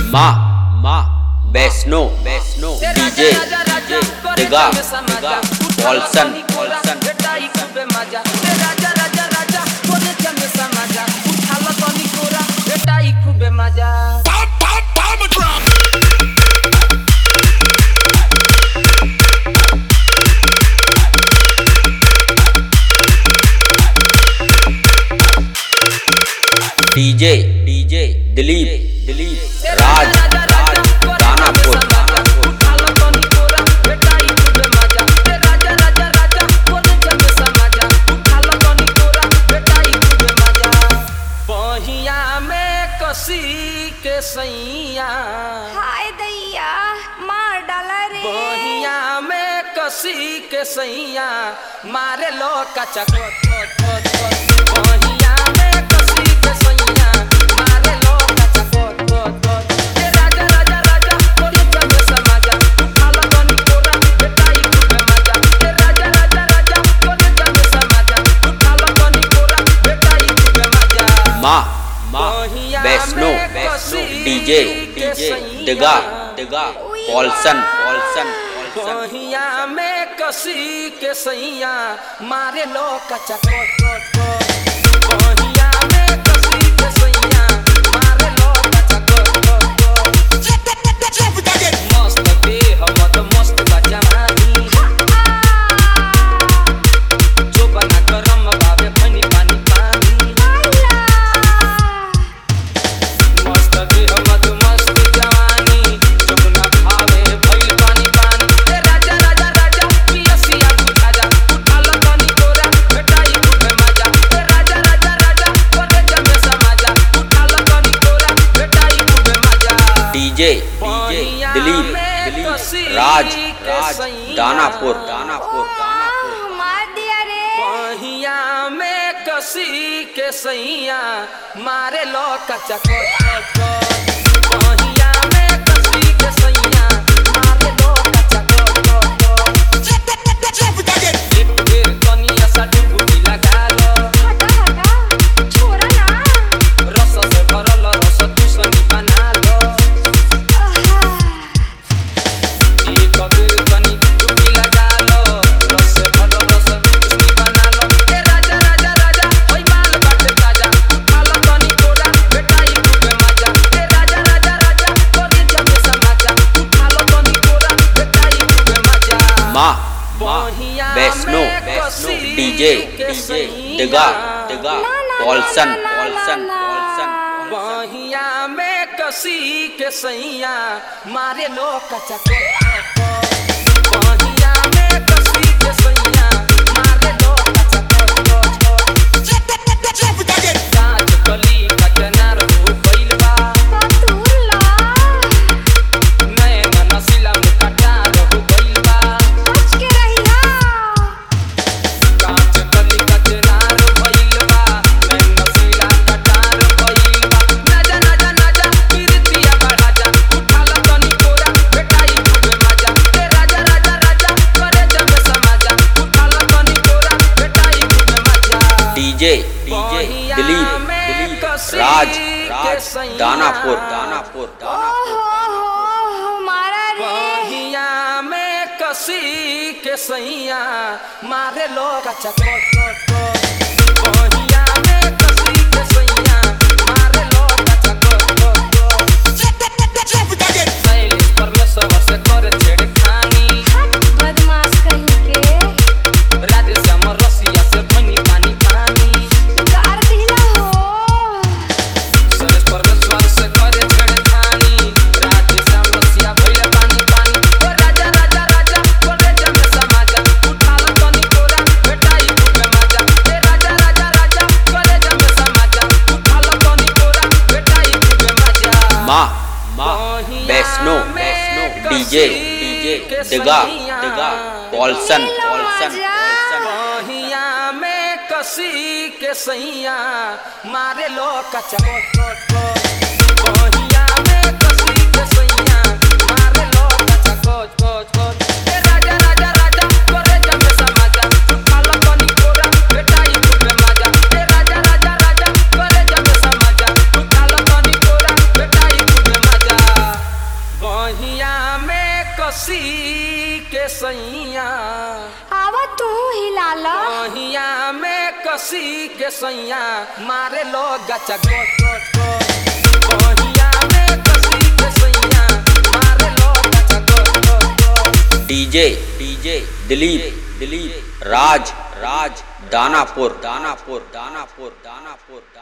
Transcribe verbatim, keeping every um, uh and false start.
माँ माँ Vaishno Vaishno DJ DJ Digha Digha Paulson Paulson DJ DJ Dilip Dilip Raj Raj Danapur Danapur के सैया हाय दैया मार डाला रे बहिया में कसी के सैया मारे लो कचा कोट कोट कोट बहिया में कसी के सैया मारे लो कचा कोट कोट कोट ए राजा राजा राजा कोरी जब समाजा उठाला बनी कोरा बेटाई खूबे मजा ए राजा राजा राजा कोरी जब समाजा उठाला बनी कोरा बेटाई खूबे मजा माँ माँ वैष्णो वैष्णो डीजे डीजे दिगा दिगा पॉल्सन पॉल्सन बहिया में कसी के सैया मारे लो कचा कोट कोट कोट बहिया में कसी के सैया मारे लो कचा कोट कोट कोट मस्त देह मत मस्त बजवानी जो बना गरम बाबे भनी पानी पानी मस्त देह मत मस्त जवानी जो बना भावे भइल पानी पानी ए राजा राजा राजा पियसिया बुझा जा उठाला पानी कोरा बेटाई खूबे मजा ए राजा राजा राजा कोरे जमे समाजा उठाला पानी कोरा बेटाई खूबे मजा डीजे डीजे दिलीप दिलीप राज राज दानापुर दानापुर दानापुर मार दिया रे बहिया में कसी के सैया मारे लो कचा कोट कोट कोट बहिया में कसी के सैया मारे लो कचा कोट कोट कोट एक बेर कनिया सा डुबकी लगा लो हटा हटा छोरा ना रस से भरल रस दूसनी बना लो एक बेर कनी डुबकी लगा लो रस से भरल रस दूसनी बना लो ए राजा राजा राजा होई माल बाटे ताजा उठाला कनी कोरा बेटाई खूबे मजा ए राजा राजा राजा कोरी जब समाजा उठाला कनी कोरा बेटाई खूबे मजा माँ माँ वैष्णो वैष्णो डीजे डीजे दिगा दिगा पॉल्सन पॉल्सन पॉल्सन बहिया में कसी के सैया मारे लो कचा कोट कोट बहिया में कसी के सैया मारे लो कचा कोट कोट काज कली कचनार हो गइल बा पतुला नैन नसीला मुकटार हो गइल बा बच के रहिया काज कली कचनार भइल बा नैन नसीला कटार भइल बा नाजा नाजा नाजा पीरतिया बढ़ा जा उठाला कनी कोरा बेटाई खूबे मजा ए राजा राजा राजा करे जब समाजा उठाला कनी कोरा बेटाई खूबे मजा डीजे डीजे दिलीप दिलीप राज राज दानापुर दानापुर दानापुर ओहो मारा रे बहिया में कसी के सैया मारे लो कचा कोट कोट कोट बहिया में कसी के सैया मारे लो कचा कोट कोट कोट शैलेश परमेश्वर से करे छेड़खानी हट बदमाश कहीं के राधे श्याम रसिया से भनी पानी पानी गार दिला हो शैलेश परमेश्वर से करे छेड़खानी राधे श्याम रसिया भइल पानी पानी ओ राजा राजा राजा कोरे जमे समाजा उठाला कनी कोरा बेटाई खूबे मजा ए राजा राजा राजा कोरे जमे समाजा उठाला कनी कोरा बेटाई खूबे मजा माँ माँ वैष्णो वैष्णो डीजे डीजे दिगा दिगा पॉल्सन पॉल्सन पॉल्सन बहिया में कसी के सैया मारे लो कचा कोट कोट कोट बहिया में कसी के सैया मारे लो कचा कोट कोट कोट ए राजा राजा राजा कोरे जमे समाजा उठाला कनी कोरा बेटाई खूबे मजा ए राजा राजा राजा कोरे जमे समाजा उठाला कनी कोरा बेटाई खूबे मजा कसी के सैया आवा तू हिला लो बहिया में कसी के सैया मारे लो गचा गोट गोट गोट बहिया में कसी के सैया मारे लो गचा गोट गोट गोट। DJ DJ Dilip Dilip Raj Raj Danapur Danapur Danapur Danapur.